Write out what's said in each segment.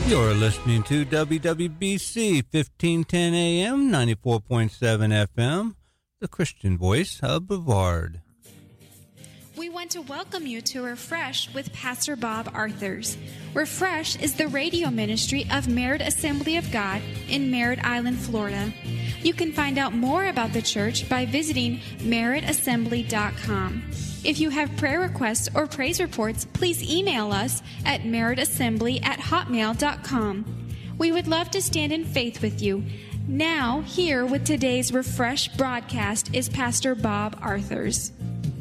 You're listening to WWBC 1510 AM, 94.7 FM, the Christian voice of Brevard. We want to welcome you to Refresh with Pastor Bob Arthurs. Refresh is the radio ministry of Merritt Assembly of God in Merritt Island, Florida. You can find out more about the church by visiting merrittassembly.com. If you have prayer requests or praise reports, please email us at merrittassembly@hotmail.com. We would love to stand in faith with you. Now, here with today's Refresh broadcast is Pastor Bob Arthurs.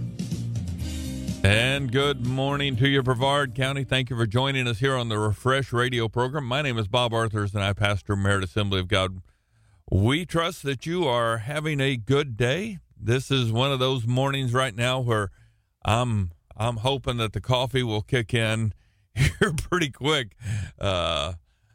And good morning to you, Brevard County. Thank you for joining us here on the Refresh radio program. My name is Bob Arthurs, and I pastor Merritt Assembly of God. We trust that you are having a good day. This is one of those mornings right now where I'm hoping that the coffee will kick in here pretty quick. We're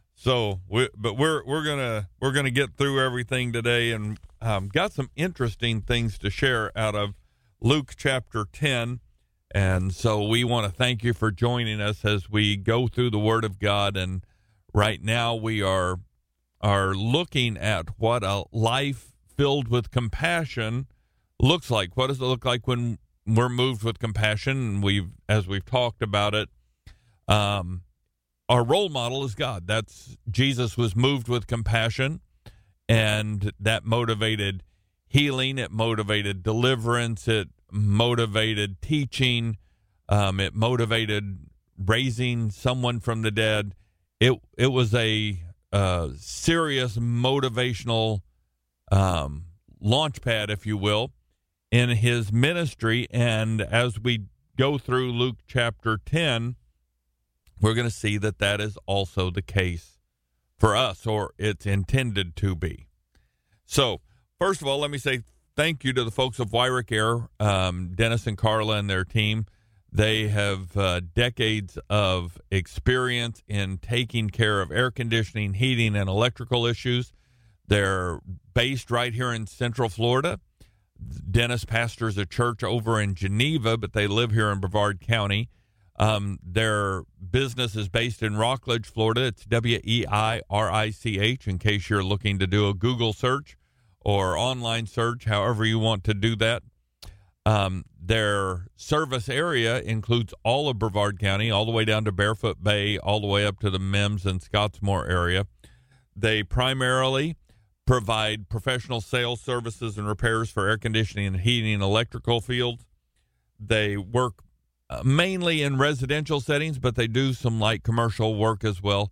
gonna get through everything today, and got some interesting things to share out of Luke chapter 10. And so we want to thank you for joining us as we go through the Word of God. And right now we are looking at what a life filled with compassion looks like. What does it look like when we're moved with compassion? And as we've talked about it, our role model is God. That's Jesus was moved with compassion, and that motivated healing. It motivated deliverance. It motivated teaching. It motivated raising someone from the dead. It was a serious motivational launch pad, if you will, in his ministry. And as we go through Luke chapter 10, we're going to see that that is also the case for us, or it's intended to be. So, first of all, let me say thank you to the folks of Wyrick Air, Dennis and Carla and their team. They have decades of experience in taking care of air conditioning, heating, and electrical issues. They're based right here in Central Florida. Dennis pastors a church over in Geneva, but they live here in Brevard County. Their business is based in Rockledge, Florida. It's WEIRICH, in case you're looking to do a Google search or online search, however you want to do that. Their service area includes all of Brevard County, all the way down to Barefoot Bay, all the way up to the Mims and Scottsmore area. They primarily provide professional sales services and repairs for air conditioning and heating and electrical fields. They work mainly in residential settings, but they do some light commercial work as well.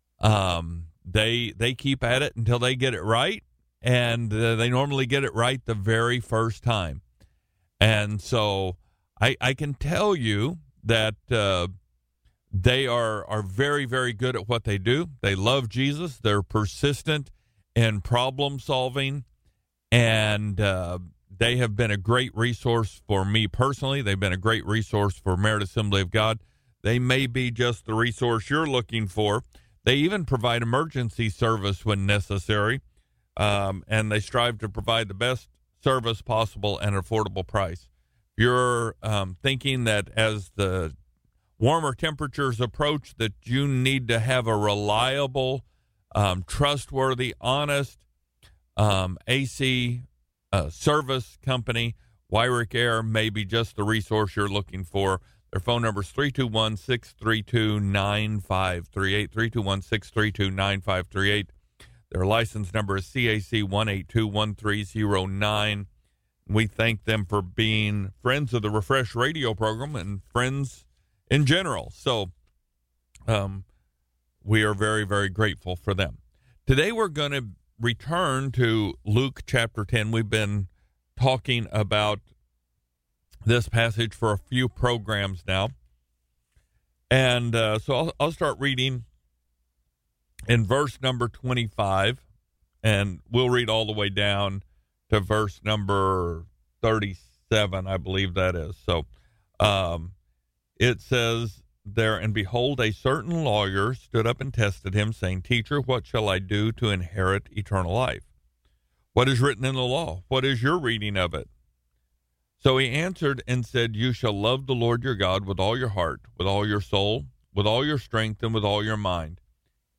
They keep at it until they get it right, and they normally get it right the very first time. And so I can tell you that they are very, very good at what they do. They love Jesus. They're persistent in problem solving, and they have been a great resource for me personally. They've been a great resource for Merritt Assembly of God. They may be just the resource you're looking for. They even provide emergency service when necessary, and they strive to provide the best service possible at an affordable price. If you're thinking that as the warmer temperatures approach that you need to have a reliable, trustworthy, honest AC service company, Wyrick Air may be just the resource you're looking for. Their phone number is 321-632-9538, 321-632-9538. Their license number is CAC 1821309. We thank them for being friends of the Refresh radio program and friends in general. So we are very, very grateful for them. Today we're going to return to Luke chapter 10. We've been talking about this passage for a few programs now. And so I'll start reading in verse number 25, and we'll read all the way down to verse number 37, I believe that is. So it says there, and behold, a certain lawyer stood up and tested him, saying, Teacher, what shall I do to inherit eternal life? What is written in the law? What is your reading of it? So he answered and said, You shall love the Lord your God with all your heart, with all your soul, with all your strength, and with all your mind,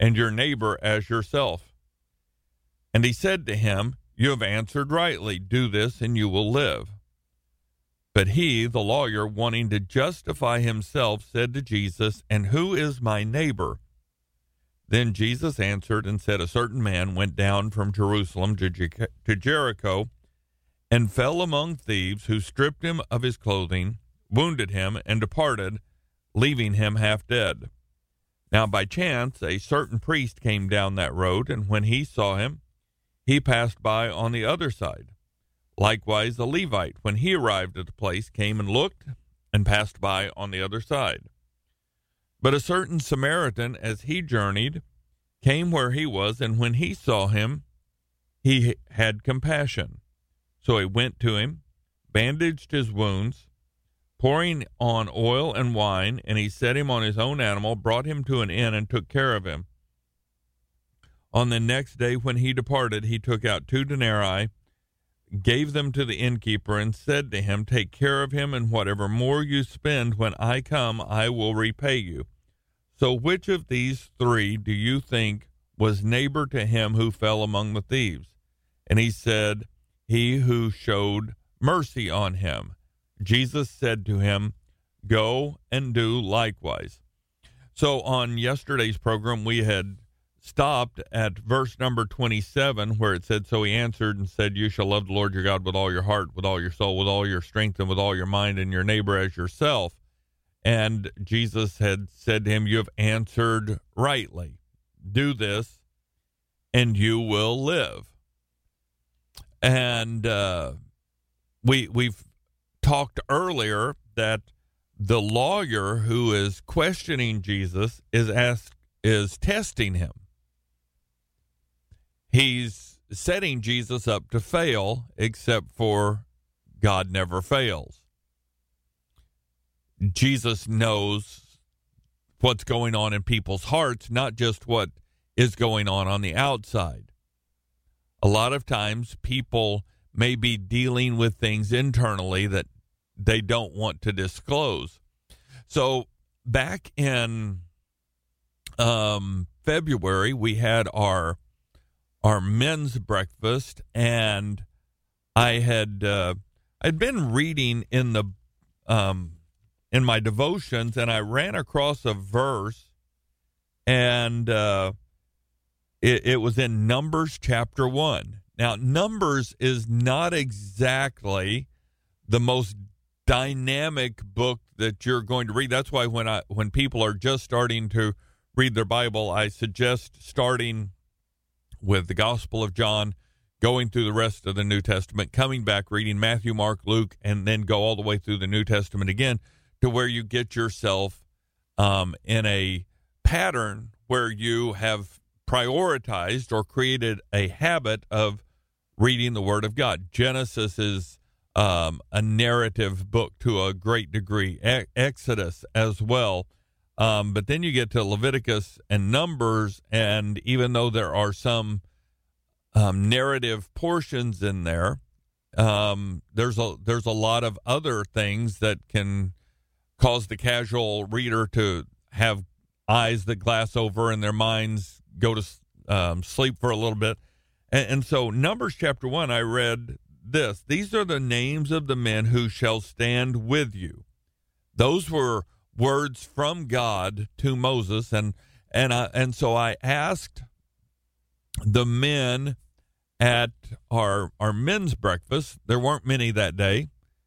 and your neighbor as yourself." And he said to him, "You have answered rightly. Do this, and you will live." But he, the lawyer, wanting to justify himself, said to Jesus, "And who is my neighbor?" Then Jesus answered and said, "A certain man went down from Jerusalem to Jericho and fell among thieves, who stripped him of his clothing, wounded him, and departed, leaving him half dead. Now by chance a certain priest came down that road, and when he saw him, he passed by on the other side. Likewise a Levite, when he arrived at the place, came and looked, and passed by on the other side. But a certain Samaritan, as he journeyed, came where he was, and when he saw him, he had compassion. So he went to him, bandaged his wounds, pouring on oil and wine, and he set him on his own animal, brought him to an inn, and took care of him. On the next day when he departed, he took out 2 denarii, gave them to the innkeeper, and said to him, "Take care of him, and whatever more you spend when I come, I will repay you." So which of these 3 do you think was neighbor to him who fell among the thieves? And he said, "He who showed mercy on him." Jesus said to him, "Go and do likewise." So on yesterday's program, we had stopped at verse number 27, where it said, "So he answered and said, you shall love the Lord your God with all your heart, with all your soul, with all your strength, and with all your mind, and your neighbor as yourself." And Jesus had said to him, "You have answered rightly. Do this, and you will live." And we've talked earlier that the lawyer who is questioning Jesus is testing him. He's setting Jesus up to fail, except for God never fails. Jesus knows what's going on in people's hearts, not just what is going on the outside. A lot of times people may be dealing with things internally that they don't want to disclose. So back in February, we had our men's breakfast, and I'd been reading in my devotions, and I ran across a verse, and it was in Numbers chapter 1. Now, Numbers is not exactly the most dynamic book that you're going to read. That's why when people are just starting to read their Bible, I suggest starting with the Gospel of John, going through the rest of the New Testament, coming back, reading Matthew, Mark, Luke, and then go all the way through the New Testament again, to where you get yourself in a pattern where you have prioritized or created a habit of reading the Word of God. Genesis is a narrative book to a great degree, Exodus as well. But then you get to Leviticus and Numbers, and even though there are some narrative portions in there, there's a lot of other things that can cause the casual reader to have eyes that glass over and their minds go to sleep for a little bit. And so Numbers chapter 1, I read this: "These are the names of the men who shall stand with you." Those were words from God to Moses, and so I asked the men at our men's breakfast. There weren't many that day.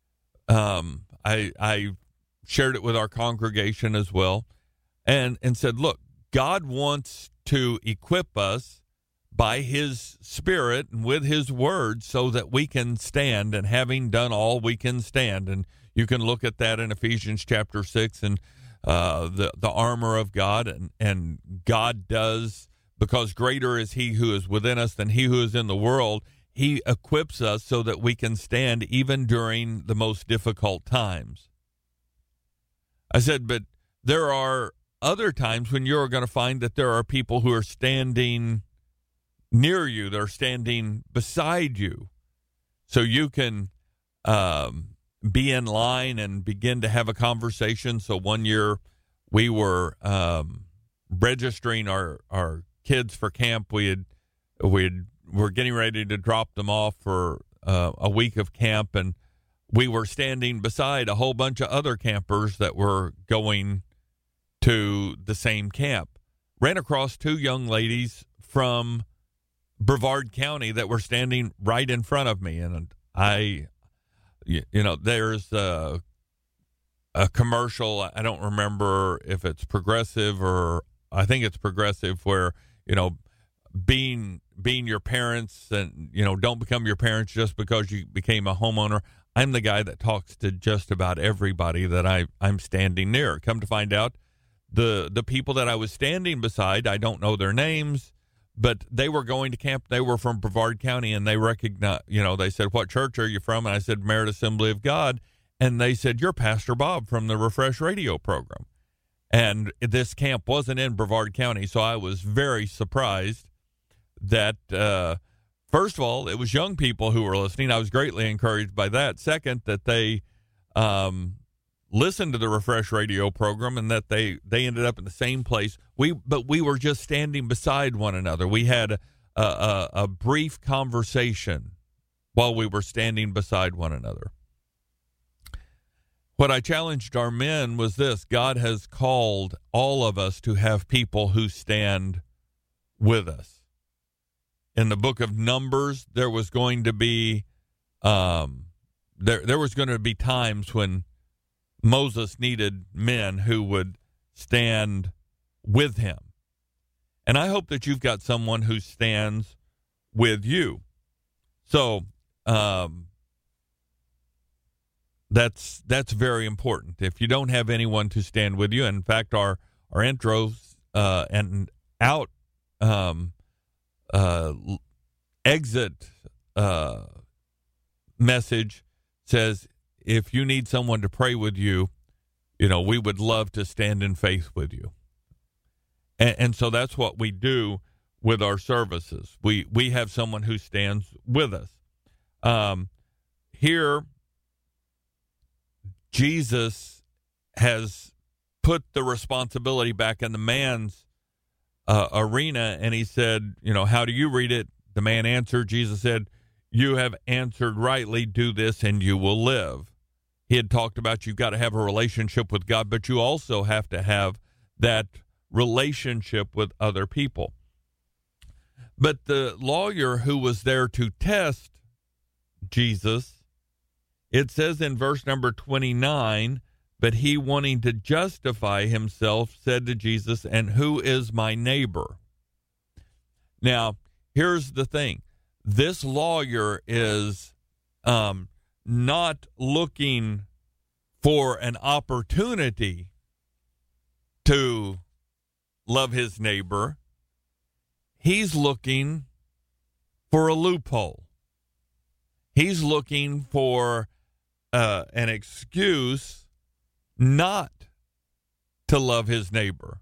I shared it with our congregation as well, and said, look, God wants to equip us by his Spirit and with his word so that we can stand, and having done all, we can stand. And you can look at that in Ephesians chapter 6 and the armor of God, and God does, because greater is he who is within us than he who is in the world. He equips us so that we can stand even during the most difficult times. I said, but there are other times when you're going to find that there are people who are standing near you, they're standing beside you, so you can be in line and begin to have a conversation. So one year we were registering our kids for camp. We're getting ready to drop them off for a week of camp, and we were standing beside a whole bunch of other campers that were going to the same camp. Ran across two young ladies from Brevard County that were standing right in front of me, and there's a commercial. I don't remember if it's Progressive or I think it's Progressive, where being your parents, and don't become your parents just because you became a homeowner. I'm the guy that talks to just about everybody that I'm standing near. Come to find out, the people that I was standing beside, I don't know their names, but they were going to camp. They were from Brevard County, and they recognized, they said, "What church are you from?" And I said, "Merit Assembly of God." And they said, "You're Pastor Bob from the Refresh radio program." And this camp wasn't in Brevard County, so I was very surprised that, first of all, it was young people who were listening. I was greatly encouraged by that. Second, that they listened to the Refresh radio program, and that they ended up in the same place. But we were just standing beside one another. We had a brief conversation while we were standing beside one another. What I challenged our men was this: God has called all of us to have people who stand with us. In the book of Numbers, there was going to be there was going to be times when Moses needed men who would stand with him. And I hope that you've got someone who stands with you. So that's very important. If you don't have anyone to stand with you, in fact, our intros and out exit message says, if you need someone to pray with you, we would love to stand in faith with you. And so that's what we do with our services. We have someone who stands with us. Here, Jesus has put the responsibility back in the man's arena, and he said, "How do you read it?" The man answered. Jesus said, "You have answered rightly. Do this and you will live." He had talked about you've got to have a relationship with God, but you also have to have that relationship with other people. But the lawyer who was there to test Jesus, it says in verse number 29, but he, wanting to justify himself, said to Jesus, "And who is my neighbor?" Now, here's the thing. This lawyer is not looking for an opportunity to love his neighbor. He's looking for a loophole. He's looking for an excuse not to love his neighbor.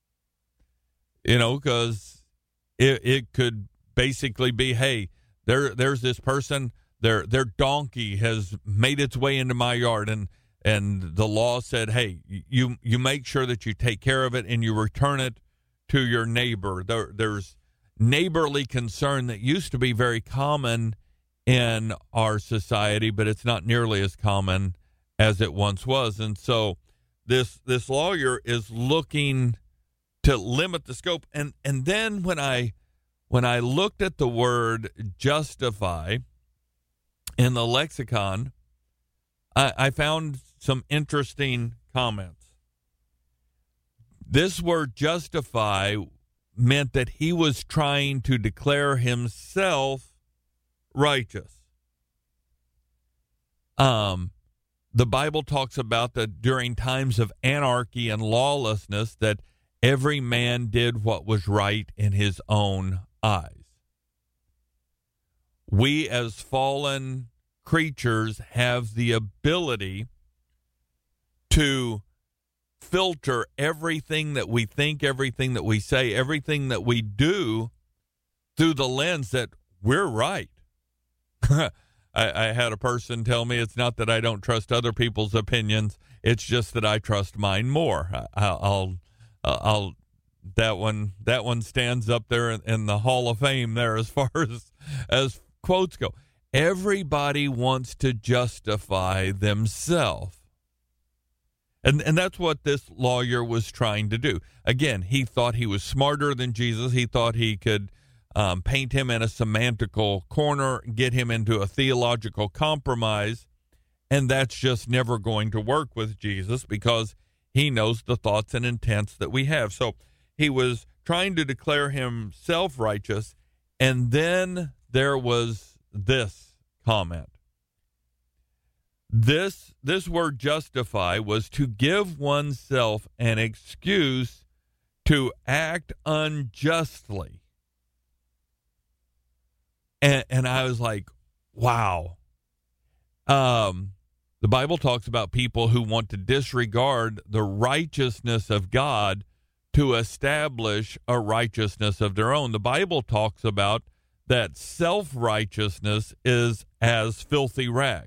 Because it could basically be, hey, there's this person, their donkey has made its way into my yard, and the law said, hey, you make sure that you take care of it and you return it to your neighbor. There's neighborly concern that used to be very common in our society, but it's not nearly as common as it once was. And so this lawyer is looking to limit the scope. And then when I looked at the word justify in the lexicon, I found some interesting comments. This word justify meant that he was trying to declare himself righteous. The Bible talks about that during times of anarchy and lawlessness, that every man did what was right in his own eyes. We as fallen creatures have the ability to filter everything that we think, everything that we say, everything that we do through the lens that we're right. I had a person tell me it's not that I don't trust other people's opinions, it's just that I trust mine more. I'll that one stands up there in the Hall of Fame there as far as quotes go. Everybody wants to justify themselves. And that's what this lawyer was trying to do. Again, he thought he was smarter than Jesus. He thought he could paint him in a semantical corner, get him into a theological compromise, and that's just never going to work with Jesus because he knows the thoughts and intents that we have. So he was trying to declare himself righteous, and then there was this comment. This word justify was to give oneself an excuse to act unjustly. And I was like, wow. The Bible talks about people who want to disregard the righteousness of God to establish a righteousness of their own. The Bible talks about that self-righteousness is as filthy rags.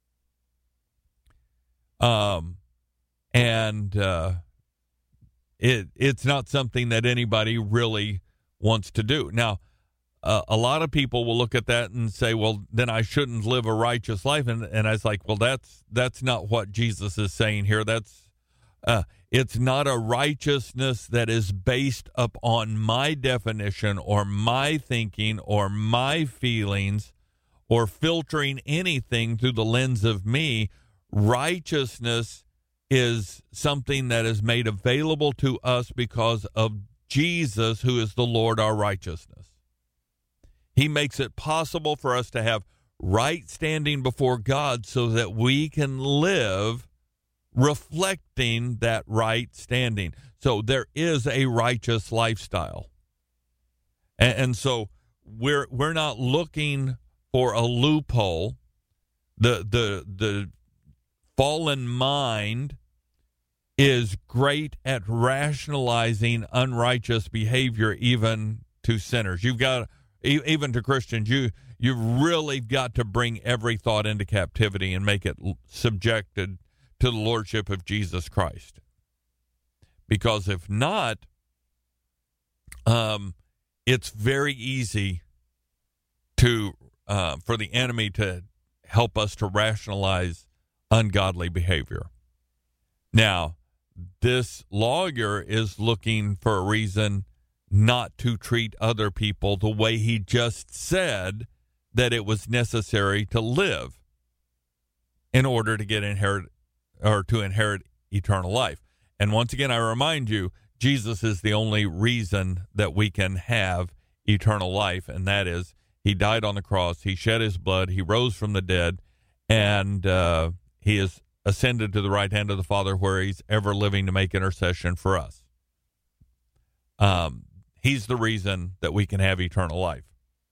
It's not something that anybody really wants to do. Now, a lot of people will look at that and say, well, then I shouldn't live a righteous life. And I was like, well, that's not what Jesus is saying here. It's not a righteousness that is based upon my definition or my thinking or my feelings or filtering anything through the lens of me. Righteousness is something that is made available to us because of Jesus, who is the Lord our righteousness. He makes it possible for us to have right standing before God so that we can live reflecting that right standing. So there is a righteous lifestyle. And so we're not looking for a loophole. The fallen mind is great at rationalizing unrighteous behavior even to sinners. You've got even to Christians, you've really got to bring every thought into captivity and make it subjected to the lordship of Jesus Christ. Because if not, it's very easy to for the enemy to help us to rationalize ungodly behavior. Now, this lawyer is looking for a reason not to treat other people the way he just said that it was necessary to live in order to inherit eternal life. And once again, I remind you, Jesus is the only reason that we can have eternal life, and that is he died on the cross, he shed his blood, he rose from the dead, and he is ascended to the right hand of the Father where he's ever living to make intercession for us. He's the reason that we can have eternal life.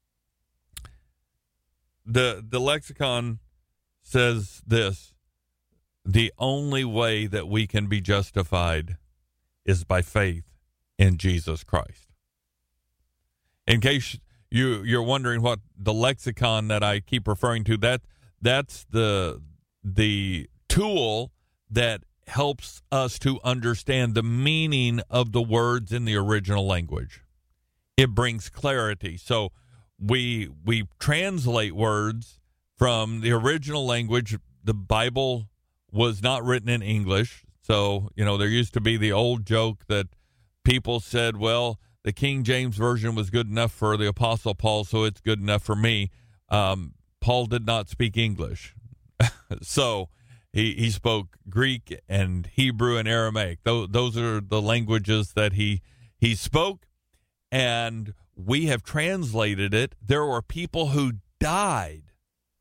The lexicon says this: the only way that we can be justified is by faith in Jesus Christ. In case you're wondering what the lexicon that I keep referring to, that's the tool that helps us to understand the meaning of the words in the original language. It brings clarity. So we translate words from the original language. The Bible was not written in English. So, there used to be the old joke that people said, well, the King James Version was good enough for the Apostle Paul, so it's good enough for me. Paul did not speak English. So he spoke Greek and Hebrew and Aramaic. Those are the languages that he spoke, and we have translated it. There were people who died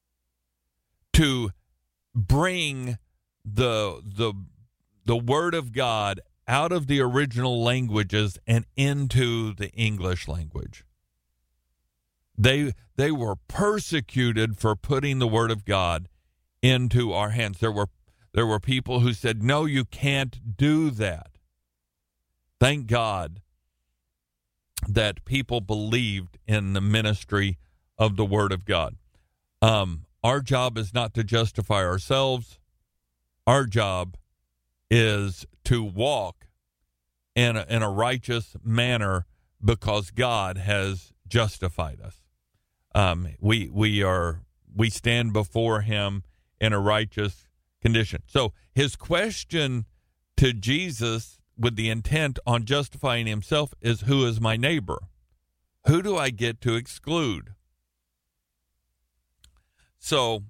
to bring the Word of God out of the original languages and into the English language. They were persecuted for putting the Word of God into our hands. There were people who said, no, you can't do that. Thank God that people believed in the ministry of the Word of God. Our job is not to justify ourselves. Our job is to walk in a righteous manner because God has justified us. We stand before him in a righteous condition. So his question to Jesus with the intent on justifying himself is, who is my neighbor? Who do I get to exclude? So,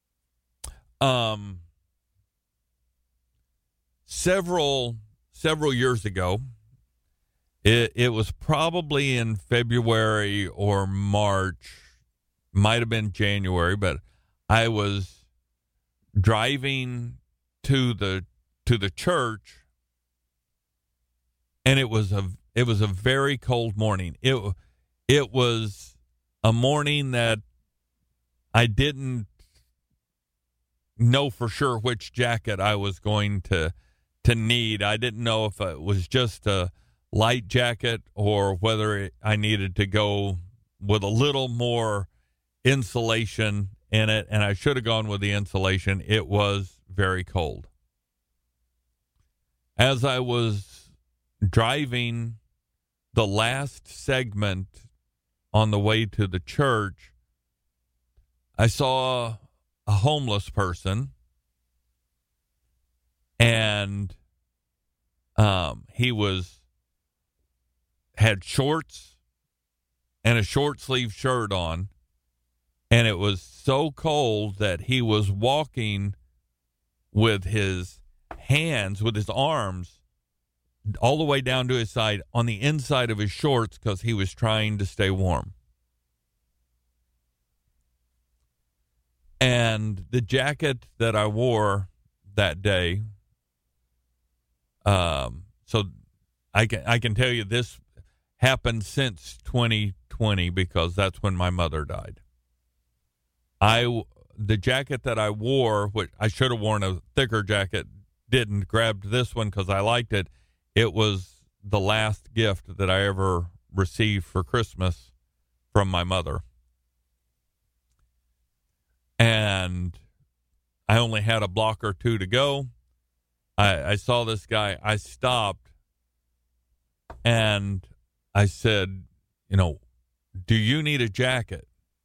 several years ago, it was probably in February or March, might have been January, but I was driving to the church, and it was a very cold morning. It was a morning that I didn't know for sure which jacket I was going to need. I didn't know if it was just a light jacket or whether I needed to go with a little more insulation in it, and I should have gone with the insulation. It was very cold. As I was driving the last segment on the way to the church, I saw a homeless person, and he had shorts and a short sleeve shirt on, and it was so cold that he was walking with his hands, with his arms, all the way down to his side on the inside of his shorts because he was trying to stay warm. And the jacket that I wore that day, so I can tell you this happened since 2020 because that's when my mother died. The jacket that I wore, which I should have worn a thicker jacket, didn't, grabbed this one because I liked it. It was the last gift that I ever received for Christmas from my mother. And I only had a block or two to go. I saw this guy. I stopped and I said, do you need a jacket?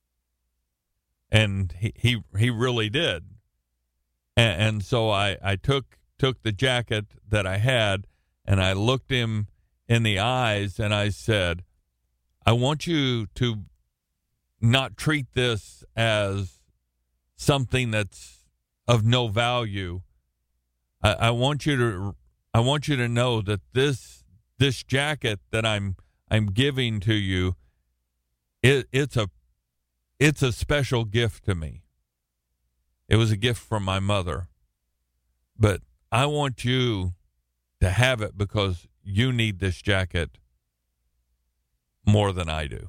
And he really did. And so I took the jacket that I had, and I looked him in the eyes, and I said, I want you to not treat this as something that's of no value. I want you to know that this jacket that I'm giving to you, it's a special gift to me. It was a gift from my mother. But I want you to have it because you need this jacket more than I do.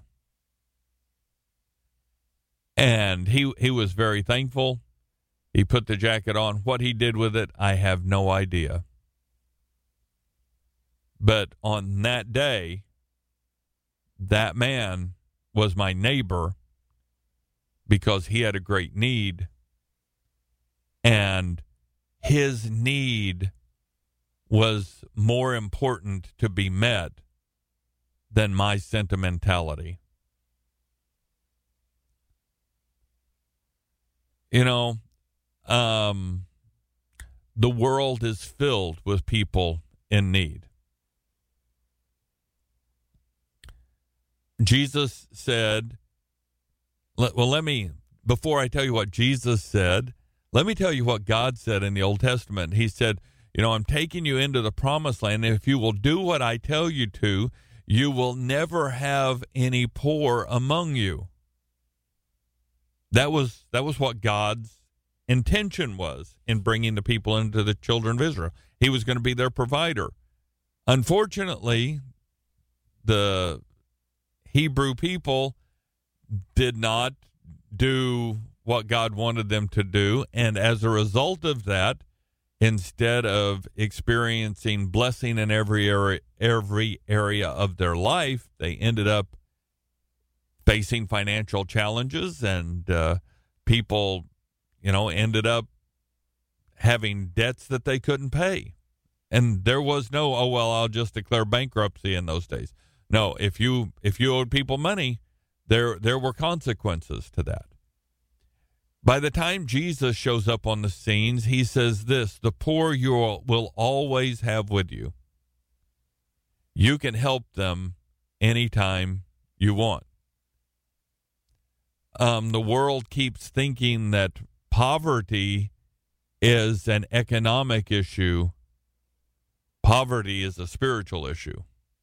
And he was very thankful. He put the jacket on. What he did with it, I have no idea. But on that day, that man was my neighbor because he had a great need. And his need was more important to be met than my sentimentality. The world is filled with people in need. Jesus said, before I tell you what Jesus said, let me tell you what God said in the Old Testament. He said, I'm taking you into the promised land, and if you will do what I tell you to, you will never have any poor among you. That was what God's intention was in bringing the people into the children of Israel. He was going to be their provider. Unfortunately, the Hebrew people did not do what God wanted them to do, and as a result of that, instead of experiencing blessing in every area of their life, they ended up facing financial challenges, and people ended up having debts that they couldn't pay. And there was no, oh, well, I'll just declare bankruptcy in those days. No, if you owed people money, there were consequences to that. By the time Jesus shows up on the scenes, he says this: the poor you will always have with you. You can help them anytime you want. The world keeps thinking that poverty is an economic issue. Poverty is a spiritual issue.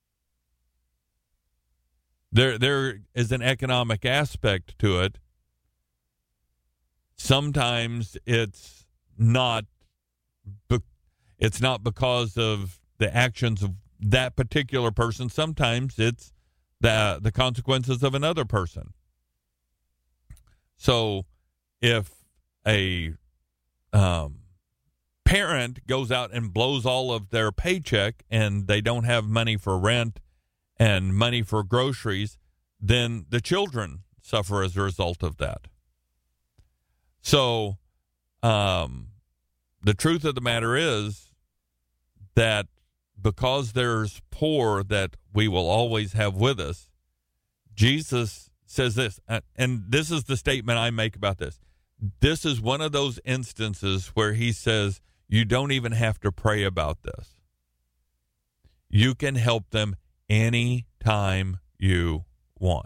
There is an economic aspect to it. Sometimes it's not because of the actions of that particular person. Sometimes it's the consequences of another person. So if a parent goes out and blows all of their paycheck and they don't have money for rent and money for groceries, then the children suffer as a result of that. So the truth of the matter is that because there's poor that we will always have with us, Jesus says this, and this is the statement I make about this. This is one of those instances where he says, you don't even have to pray about this. You can help them any time you want.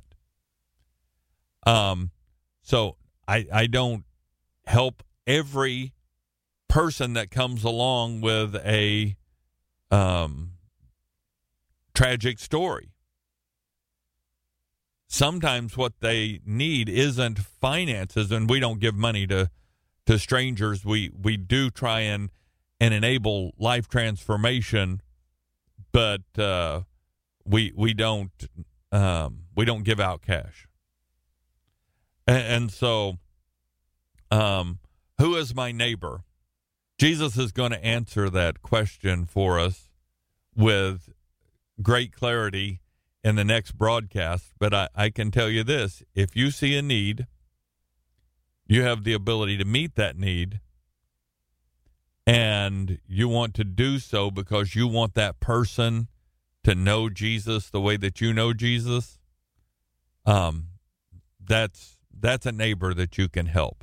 So I don't help every person that comes along with a tragic story. Sometimes what they need isn't finances, and we don't give money to strangers. We do try and enable life transformation, but we don't give out cash. And so, who is my neighbor? Jesus is going to answer that question for us with great clarity in the next broadcast, but I can tell you this: if you see a need, you have the ability to meet that need, and you want to do so because you want that person to know Jesus the way that you know Jesus. That's a neighbor that you can help.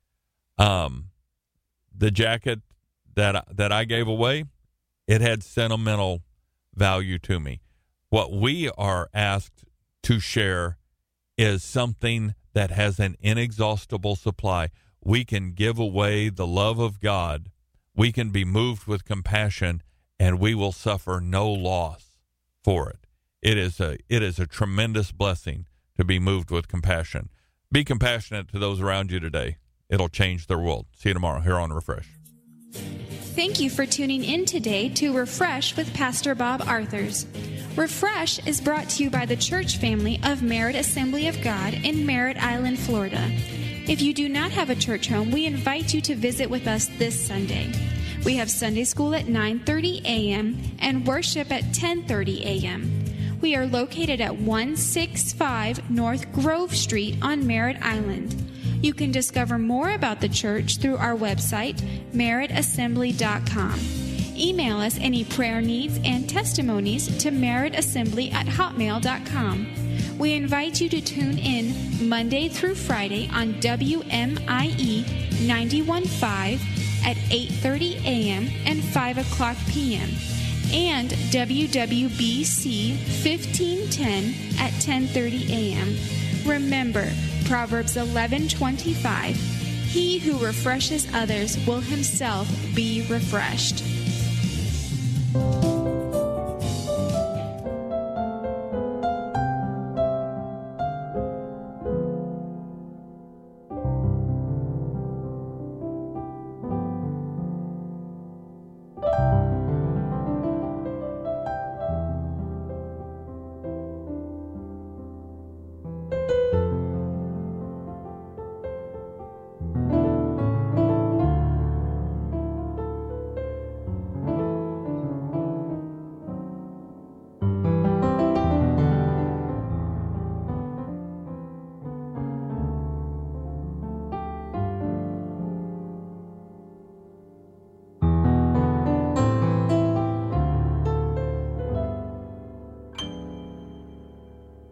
The jacket that I gave away, it had sentimental value to me. What we are asked to share is something that has an inexhaustible supply. We can give away the love of God. We can be moved with compassion, and we will suffer no loss for it. It is a tremendous blessing to be moved with compassion. Be compassionate to those around you today. It'll change their world. See you tomorrow here on Refresh. Thank you for tuning in today to Refresh with Pastor Bob Arthurs. Refresh is brought to you by the church family of Merritt Assembly of God in Merritt Island, Florida. If you do not have a church home, we invite you to visit with us this Sunday. We have Sunday school at 9:30 a.m. and worship at 10:30 a.m. We are located at 165 North Grove Street on Merritt Island. You can discover more about the church through our website, merrittassembly.com. Email us any prayer needs and testimonies to merrittassembly@hotmail.com. We invite you to tune in Monday through Friday on WMIE 91.5 at 8:30 a.m. and 5 o'clock p.m. and WWBC 1510 at 10:30 a.m. Remember, Proverbs 11:25, he who refreshes others will himself be refreshed.